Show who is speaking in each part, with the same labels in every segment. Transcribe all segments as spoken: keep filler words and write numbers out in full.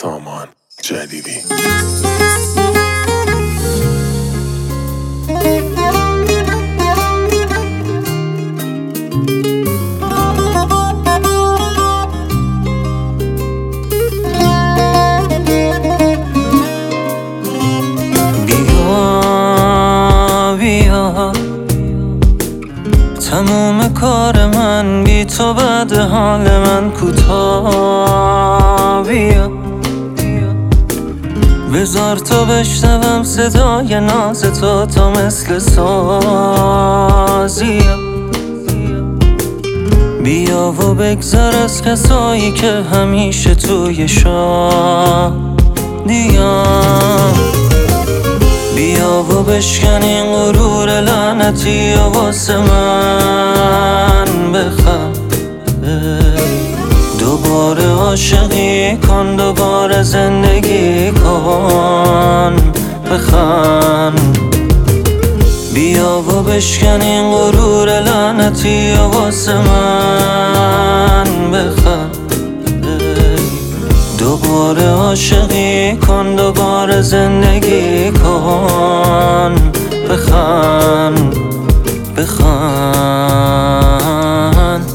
Speaker 1: سامان جلیلی.
Speaker 2: تموم کار من بی تو بعد حال من کوتاه بیا، بذار تو بشنوم صدای ناز تو تا مثل سازی. بیا و بگذر از کسایی که همیشه توی شادیام، بیا و بشکن این غرور لعنتی و واسه من بخند. دوباره عاشقی کن، دوباره زندگی کن، بخند. بیا و بشکن این غرور لعنتی و واسه من بخند. دوباره عاشقی کن، دوباره زندگی کن، بخند بخند.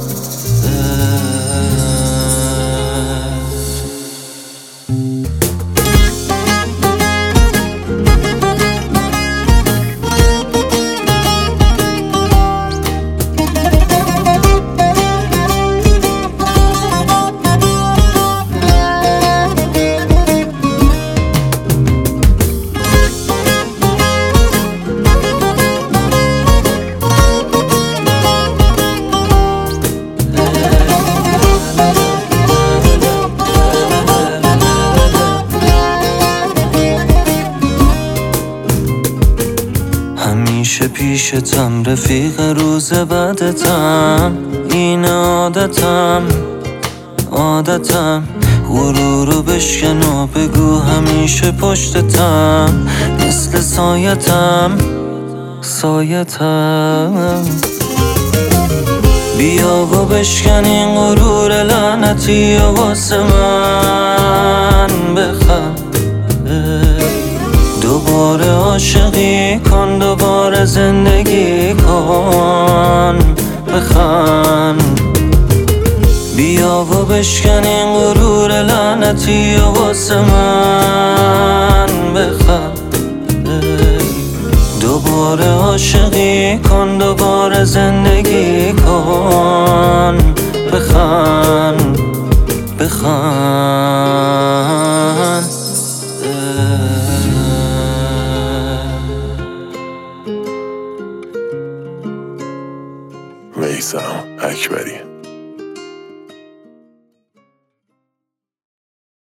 Speaker 2: همیشه پیشتم، رفیق روز بعدتم، این عادتم عادتم. غرورو بشکن و بگو همیشه پشتتم، مثل سایتم سایتم. بیا و بشکن این غرور لعنتی و واسه من بخند. دوباره عاشقی کن، دوباره زندگی کن، بخند. بیا و بشکن این غرور لعنتی و واسه من بخند. دوباره عاشقی کن، دوباره زندگی کن، بخند بخند.
Speaker 1: میثم اکبری.